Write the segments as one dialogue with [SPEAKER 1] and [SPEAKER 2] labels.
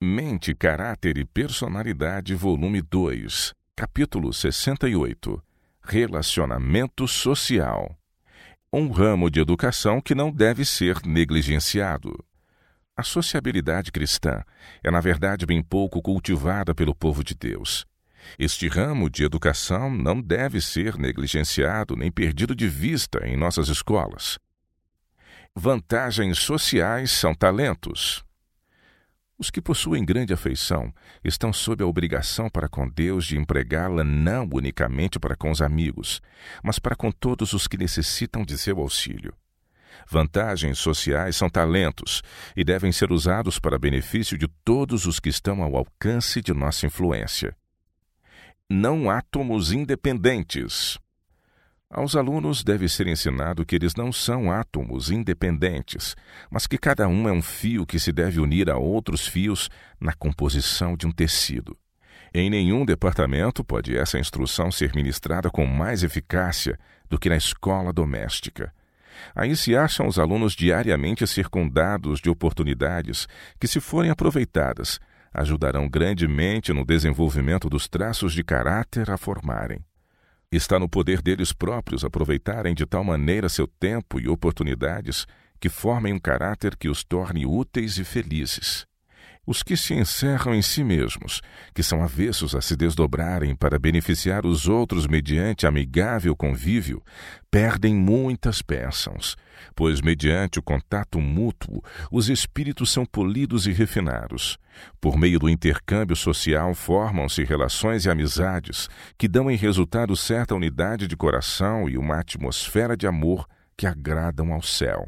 [SPEAKER 1] Mente, Caráter e Personalidade, volume 2, capítulo 68. Relacionamento social. Um ramo de educação que não deve ser negligenciado. A sociabilidade cristã é, na verdade, bem pouco cultivada pelo povo de Deus. Este ramo de educação não deve ser negligenciado nem perdido de vista em nossas escolas. Vantagens sociais são talentos. Os que possuem grande afeição estão sob a obrigação para com Deus de empregá-la não unicamente para com os amigos, mas para com todos os que necessitam de seu auxílio. Vantagens sociais são talentos e devem ser usados para benefício de todos os que estão ao alcance de nossa influência. Não átomos independentes. Aos alunos deve ser ensinado que eles não são átomos independentes, mas que cada um é um fio que se deve unir a outros fios na composição de um tecido. Em nenhum departamento pode essa instrução ser ministrada com mais eficácia do que na escola doméstica. Aí se acham os alunos diariamente circundados de oportunidades que, se forem aproveitadas, ajudarão grandemente no desenvolvimento dos traços de caráter a formarem. Está no poder deles próprios aproveitarem de tal maneira seu tempo e oportunidades que formem um caráter que os torne úteis e felizes. Os que se encerram em si mesmos, que são avessos a se desdobrarem para beneficiar os outros mediante amigável convívio, perdem muitas bênçãos, pois mediante o contato mútuo, os espíritos são polidos e refinados. Por meio do intercâmbio social formam-se relações e amizades que dão em resultado certa unidade de coração e uma atmosfera de amor que agradam ao céu.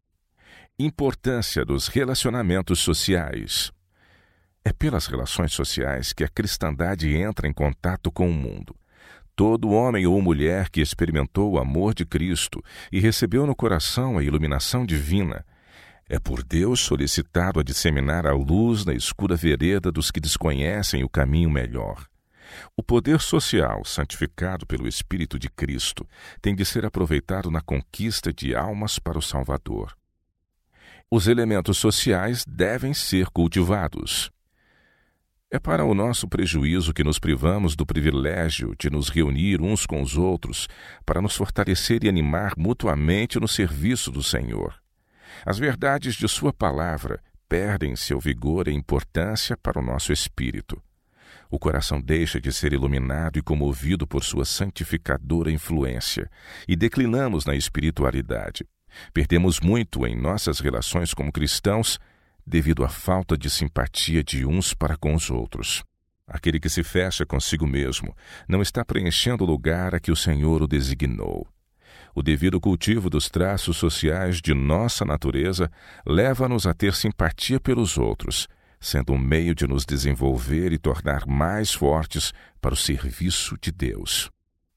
[SPEAKER 1] Importância dos relacionamentos sociais. É pelas relações sociais que a cristandade entra em contato com o mundo. Todo homem ou mulher que experimentou o amor de Cristo e recebeu no coração a iluminação divina, é por Deus solicitado a disseminar a luz na escura vereda dos que desconhecem o caminho melhor. O poder social, santificado pelo Espírito de Cristo, tem de ser aproveitado na conquista de almas para o Salvador. Os elementos sociais devem ser cultivados. É para o nosso prejuízo que nos privamos do privilégio de nos reunir uns com os outros para nos fortalecer e animar mutuamente no serviço do Senhor. As verdades de sua palavra perdem seu vigor e importância para o nosso espírito. O coração deixa de ser iluminado e comovido por sua santificadora influência e declinamos na espiritualidade. Perdemos muito em nossas relações como cristãos devido à falta de simpatia de uns para com os outros. Aquele que se fecha consigo mesmo não está preenchendo o lugar a que o Senhor o designou. O devido cultivo dos traços sociais de nossa natureza leva-nos a ter simpatia pelos outros, sendo um meio de nos desenvolver e tornar mais fortes para o serviço de Deus.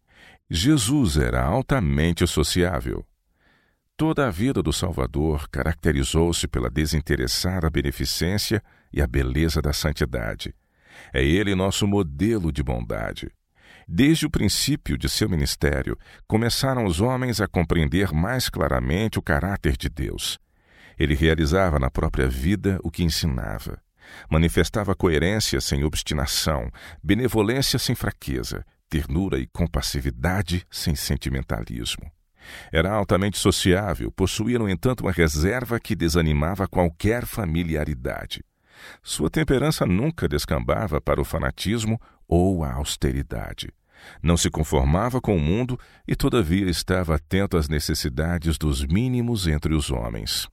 [SPEAKER 1] Jesus era altamente sociável. Toda a vida do Salvador caracterizou-se pela desinteressada beneficência e a beleza da santidade. É ele nosso modelo de bondade. Desde o princípio de seu ministério, começaram os homens a compreender mais claramente o caráter de Deus. Ele realizava na própria vida o que ensinava. Manifestava coerência sem obstinação, benevolência sem fraqueza, ternura e compassividade sem sentimentalismo. Era altamente sociável, possuía, no entanto, uma reserva que desanimava qualquer familiaridade. Sua temperança nunca descambava para o fanatismo ou a austeridade. Não se conformava com o mundo e, todavia, estava atento às necessidades dos mínimos entre os homens.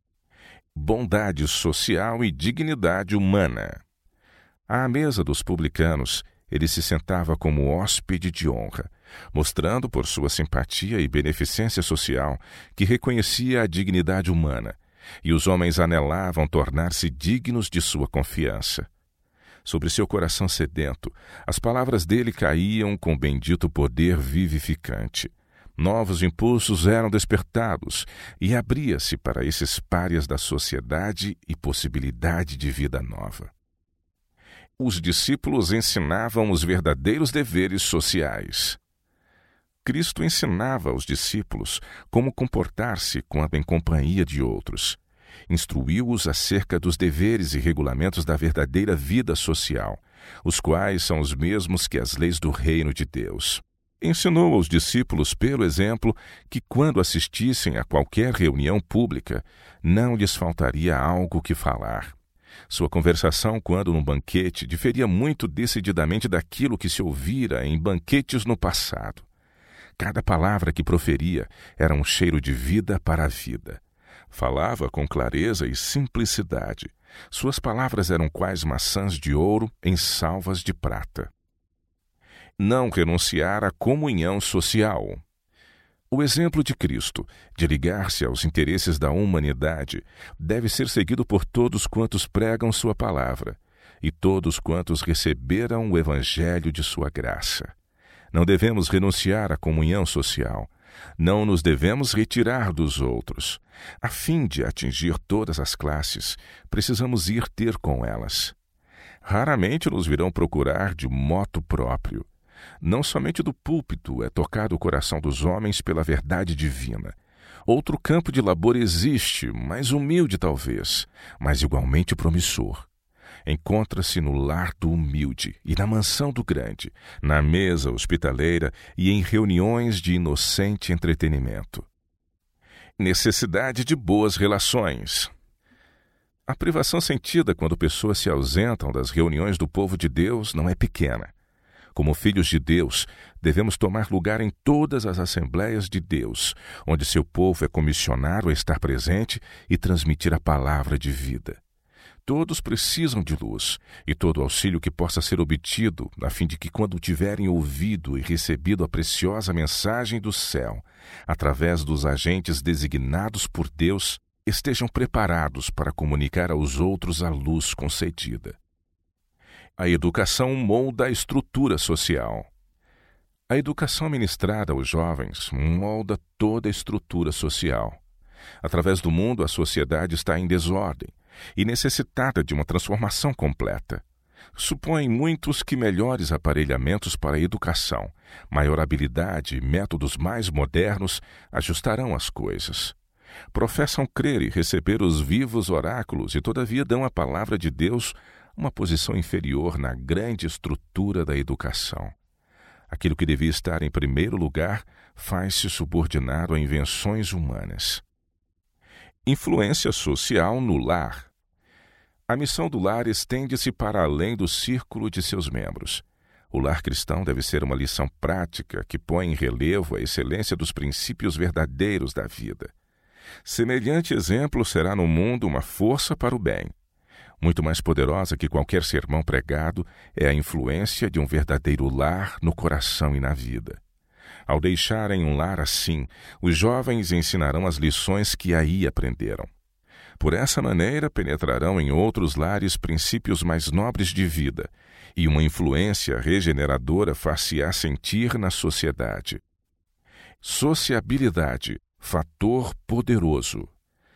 [SPEAKER 1] Bondade social e dignidade humana. À mesa dos publicanos, ele se sentava como hóspede de honra, mostrando por sua simpatia e beneficência social que reconhecia a dignidade humana, e os homens anelavam tornar-se dignos de sua confiança. Sobre seu coração sedento, as palavras dele caíam com bendito poder vivificante. Novos impulsos eram despertados e abria-se para esses párias da sociedade e possibilidade de vida nova. Os discípulos ensinavam os verdadeiros deveres sociais. Cristo ensinava aos discípulos como comportar-se com a companhia de outros. Instruiu-os acerca dos deveres e regulamentos da verdadeira vida social, os quais são os mesmos que as leis do reino de Deus. Ensinou aos discípulos, pelo exemplo, que quando assistissem a qualquer reunião pública, não lhes faltaria algo que falar. Sua conversação, quando num banquete, diferia muito decididamente daquilo que se ouvira em banquetes no passado. Cada palavra que proferia era um cheiro de vida para a vida. Falava com clareza e simplicidade. Suas palavras eram quais maçãs de ouro em salvas de prata. Não renunciar à comunhão social. O exemplo de Cristo, de ligar-se aos interesses da humanidade, deve ser seguido por todos quantos pregam sua palavra e todos quantos receberam o evangelho de sua graça. Não devemos renunciar à comunhão social. Não nos devemos retirar dos outros. A fim de atingir todas as classes, precisamos ir ter com elas. Raramente nos virão procurar de moto próprio. Não somente do púlpito é tocado o coração dos homens pela verdade divina. Outro campo de labor existe, mais humilde talvez, mas igualmente promissor. Encontra-se no lar do humilde e na mansão do grande, na mesa hospitaleira e em reuniões de inocente entretenimento. Necessidade de boas relações. A privação sentida quando pessoas se ausentam das reuniões do povo de Deus não é pequena. Como filhos de Deus, devemos tomar lugar em todas as assembleias de Deus, onde seu povo é comissionado a estar presente e transmitir a palavra de vida. Todos precisam de luz, e todo auxílio que possa ser obtido, a fim de que, quando tiverem ouvido e recebido a preciosa mensagem do céu, através dos agentes designados por Deus, estejam preparados para comunicar aos outros a luz concedida. A educação molda a estrutura social. A educação ministrada aos jovens molda toda a estrutura social. Através do mundo, a sociedade está em desordem e necessitada de uma transformação completa. Supõem muitos que melhores aparelhamentos para a educação, maior habilidade e métodos mais modernos ajustarão as coisas. Professam crer e receber os vivos oráculos e, todavia, dão à palavra de Deus uma posição inferior na grande estrutura da educação. Aquilo que devia estar em primeiro lugar faz-se subordinado a invenções humanas. Influência social no lar. A missão do lar estende-se para além do círculo de seus membros. O lar cristão deve ser uma lição prática que põe em relevo a excelência dos princípios verdadeiros da vida. Semelhante exemplo será no mundo uma força para o bem. Muito mais poderosa que qualquer sermão pregado é a influência de um verdadeiro lar no coração e na vida. Ao deixarem um lar assim, os jovens ensinarão as lições que aí aprenderam. Por essa maneira, penetrarão em outros lares princípios mais nobres de vida, e uma influência regeneradora far-se-á sentir na sociedade. Sociabilidade, fator poderoso.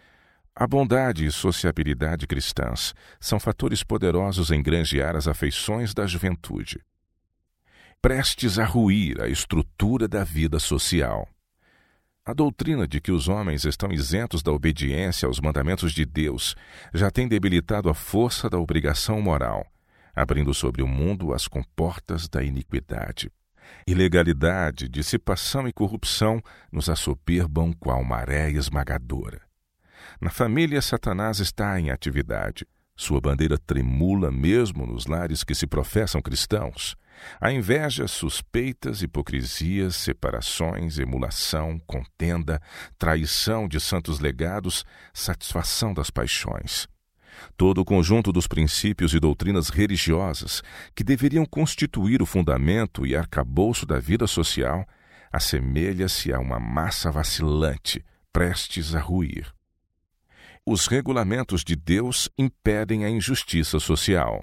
[SPEAKER 1] A bondade e sociabilidade cristãs são fatores poderosos em granjear as afeições da juventude. Prestes a ruir a estrutura da vida social. A doutrina de que os homens estão isentos da obediência aos mandamentos de Deus já tem debilitado a força da obrigação moral, abrindo sobre o mundo as comportas da iniquidade. Ilegalidade, dissipação e corrupção nos assoberbam qual maré esmagadora. Na família, Satanás está em atividade. Sua bandeira tremula mesmo nos lares que se professam cristãos. A inveja, suspeitas, hipocrisias, separações, emulação, contenda, traição de santos legados, satisfação das paixões. Todo o conjunto dos princípios e doutrinas religiosas que deveriam constituir o fundamento e arcabouço da vida social assemelha-se a uma massa vacilante, prestes a ruir. Os regulamentos de Deus impedem a injustiça social.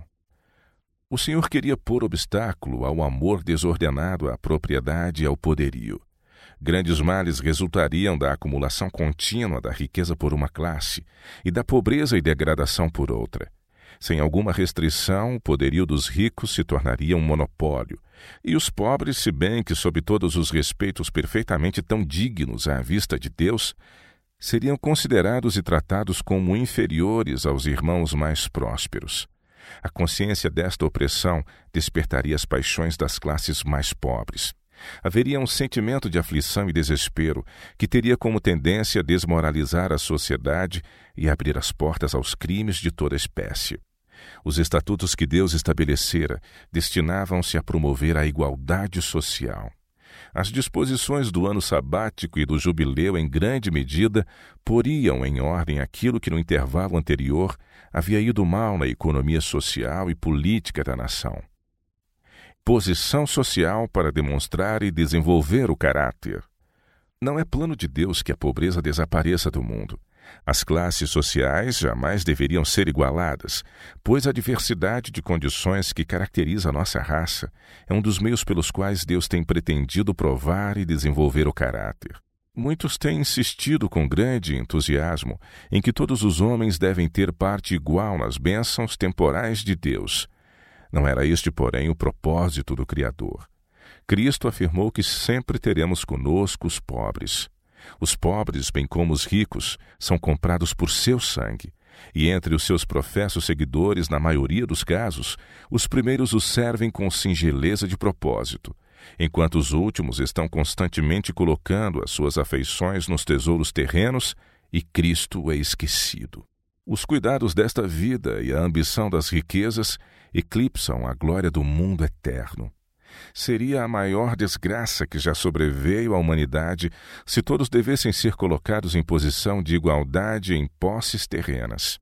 [SPEAKER 1] O Senhor queria pôr obstáculo ao amor desordenado à propriedade e ao poderio. Grandes males resultariam da acumulação contínua da riqueza por uma classe e da pobreza e degradação por outra. Sem alguma restrição, o poderio dos ricos se tornaria um monopólio, e os pobres, se bem que sob todos os respeitos perfeitamente tão dignos à vista de Deus, seriam considerados e tratados como inferiores aos irmãos mais prósperos. A consciência desta opressão despertaria as paixões das classes mais pobres. Haveria um sentimento de aflição e desespero que teria como tendência a desmoralizar a sociedade e abrir as portas aos crimes de toda espécie. Os estatutos que Deus estabelecera destinavam-se a promover a igualdade social. As disposições do ano sabático e do jubileu, em grande medida, poriam em ordem aquilo que no intervalo anterior havia ido mal na economia social e política da nação. Posição social para demonstrar e desenvolver o caráter. Não é plano de Deus que a pobreza desapareça do mundo. As classes sociais jamais deveriam ser igualadas, pois a diversidade de condições que caracteriza a nossa raça é um dos meios pelos quais Deus tem pretendido provar e desenvolver o caráter. Muitos têm insistido com grande entusiasmo em que todos os homens devem ter parte igual nas bênçãos temporais de Deus. Não era este, porém, o propósito do Criador. Cristo afirmou que sempre teremos conosco os pobres. Os pobres, bem como os ricos, são comprados por seu sangue, e entre os seus professos seguidores, na maioria dos casos, os primeiros os servem com singeleza de propósito, enquanto os últimos estão constantemente colocando as suas afeições nos tesouros terrenos e Cristo é esquecido. Os cuidados desta vida e a ambição das riquezas eclipsam a glória do mundo eterno. Seria a maior desgraça que já sobreveio à humanidade se todos devessem ser colocados em posição de igualdade em posses terrenas.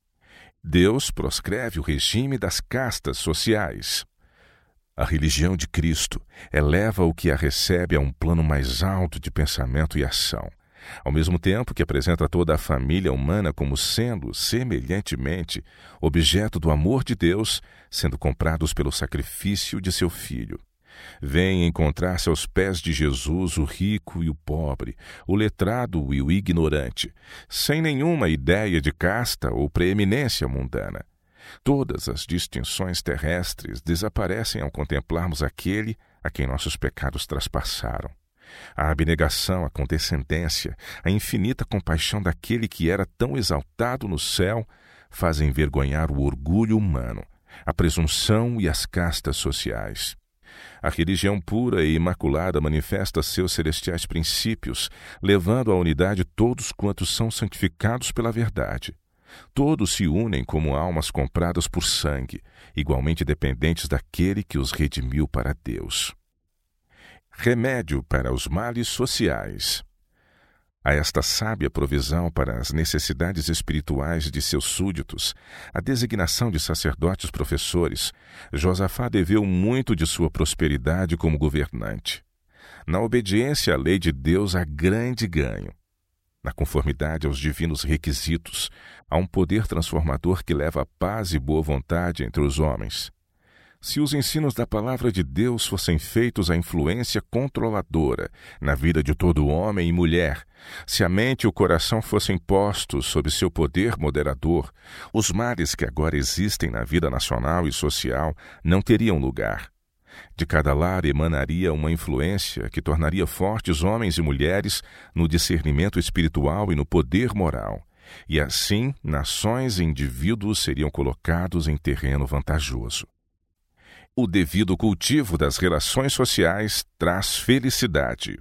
[SPEAKER 1] Deus proscreve o regime das castas sociais. A religião de Cristo eleva o que a recebe a um plano mais alto de pensamento e ação, ao mesmo tempo que apresenta toda a família humana como sendo, semelhantemente, objeto do amor de Deus, sendo comprados pelo sacrifício de seu Filho. Vem encontrar-se aos pés de Jesus o rico e o pobre, o letrado e o ignorante, sem nenhuma ideia de casta ou preeminência mundana. Todas as distinções terrestres desaparecem ao contemplarmos aquele a quem nossos pecados traspassaram. A abnegação, a condescendência, a infinita compaixão daquele que era tão exaltado no céu fazem envergonhar o orgulho humano, a presunção e as castas sociais. A religião pura e imaculada manifesta seus celestiais princípios, levando à unidade todos quantos são santificados pela verdade. Todos se unem como almas compradas por sangue, igualmente dependentes daquele que os redimiu para Deus. Remédio para os males sociais. A esta sábia provisão para as necessidades espirituais de seus súditos, a designação de sacerdotes professores, Josafá deveu muito de sua prosperidade como governante. Na obediência à lei de Deus há grande ganho. Na conformidade aos divinos requisitos, há um poder transformador que leva a paz e boa vontade entre os homens. Se os ensinos da palavra de Deus fossem feitos à influência controladora na vida de todo homem e mulher, se a mente e o coração fossem postos sob seu poder moderador, os males que agora existem na vida nacional e social não teriam lugar. De cada lar emanaria uma influência que tornaria fortes homens e mulheres no discernimento espiritual e no poder moral, e assim nações e indivíduos seriam colocados em terreno vantajoso. O devido cultivo das relações sociais traz felicidade.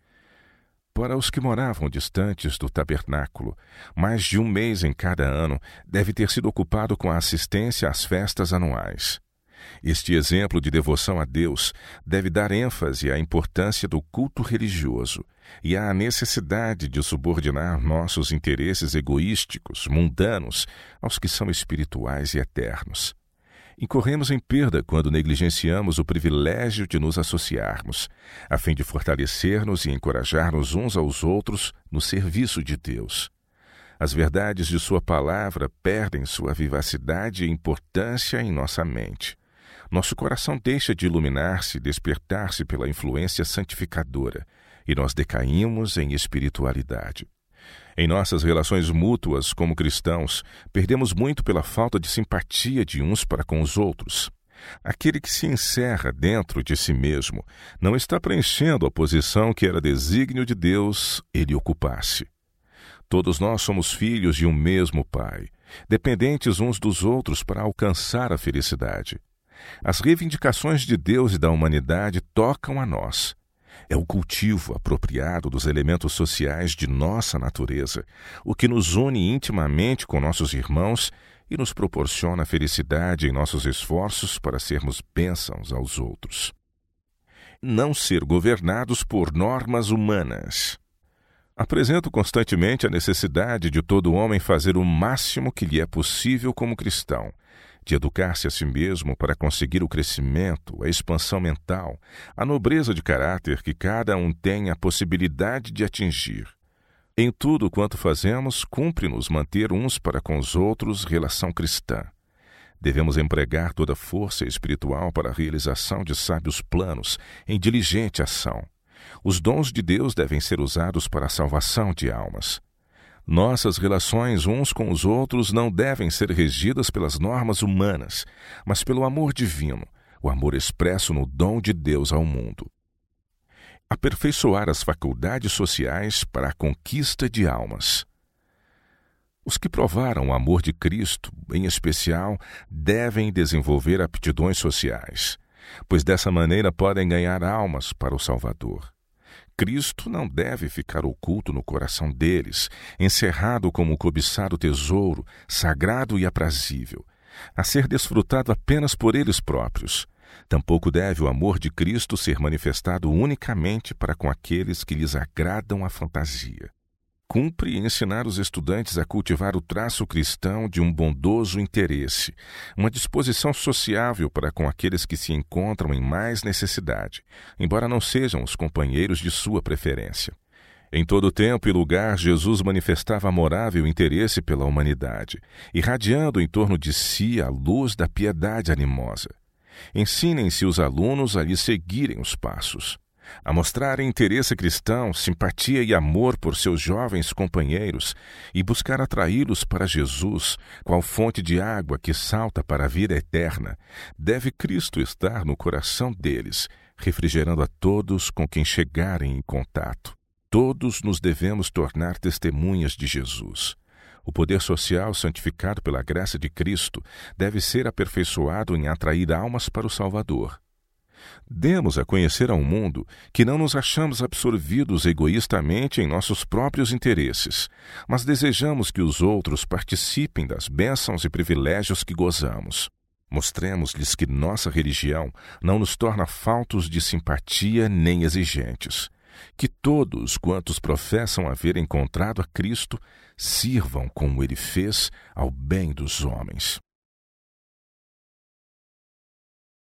[SPEAKER 1] Para os que moravam distantes do tabernáculo, mais de um mês em cada ano deve ter sido ocupado com a assistência às festas anuais. Este exemplo de devoção a Deus deve dar ênfase à importância do culto religioso e à necessidade de subordinar nossos interesses egoísticos, mundanos, aos que são espirituais e eternos. Incorremos em perda quando negligenciamos o privilégio de nos associarmos, a fim de fortalecer-nos e encorajar-nos uns aos outros no serviço de Deus. As verdades de sua palavra perdem sua vivacidade e importância em nossa mente. Nosso coração deixa de iluminar-se e despertar-se pela influência santificadora, e nós decaímos em espiritualidade. Em nossas relações mútuas como cristãos, perdemos muito pela falta de simpatia de uns para com os outros. Aquele que se encerra dentro de si mesmo não está preenchendo a posição que era desígnio de Deus ele ocupasse. Todos nós somos filhos de um mesmo Pai, dependentes uns dos outros para alcançar a felicidade. As reivindicações de Deus e da humanidade tocam a nós. É o cultivo apropriado dos elementos sociais de nossa natureza, o que nos une intimamente com nossos irmãos e nos proporciona felicidade em nossos esforços para sermos bênçãos aos outros. Não ser governados por normas humanas. Apresento constantemente a necessidade de todo homem fazer o máximo que lhe é possível como cristão, de educar-se a si mesmo para conseguir o crescimento, a expansão mental, a nobreza de caráter que cada um tem a possibilidade de atingir. Em tudo quanto fazemos, cumpre-nos manter uns para com os outros relação cristã. Devemos empregar toda a força espiritual para a realização de sábios planos, em diligente ação. Os dons de Deus devem ser usados para a salvação de almas. Nossas relações uns com os outros não devem ser regidas pelas normas humanas, mas pelo amor divino, o amor expresso no dom de Deus ao mundo. Aperfeiçoar as faculdades sociais para a conquista de almas. Os que provaram o amor de Cristo, em especial, devem desenvolver aptidões sociais, pois dessa maneira podem ganhar almas para o Salvador. Cristo não deve ficar oculto no coração deles, encerrado como cobiçado tesouro, sagrado e aprazível, a ser desfrutado apenas por eles próprios. Tampouco deve o amor de Cristo ser manifestado unicamente para com aqueles que lhes agradam a fantasia. Cumpre ensinar os estudantes a cultivar o traço cristão de um bondoso interesse, uma disposição sociável para com aqueles que se encontram em mais necessidade, embora não sejam os companheiros de sua preferência. Em todo tempo e lugar, Jesus manifestava amorável interesse pela humanidade, irradiando em torno de si a luz da piedade animosa. Ensinem-se os alunos a lhe seguirem os passos, a mostrarem interesse cristão, simpatia e amor por seus jovens companheiros e buscar atraí-los para Jesus, qual fonte de água que salta para a vida eterna. Deve Cristo estar no coração deles, refrigerando a todos com quem chegarem em contato. Todos nos devemos tornar testemunhas de Jesus. O poder social santificado pela graça de Cristo deve ser aperfeiçoado em atrair almas para o Salvador. Demos a conhecer ao mundo que não nos achamos absorvidos egoístamente em nossos próprios interesses, mas desejamos que os outros participem das bênçãos e privilégios que gozamos. Mostremos-lhes que nossa religião não nos torna faltos de simpatia nem exigentes. Que todos quantos professam haver encontrado a Cristo sirvam como Ele fez ao bem dos homens.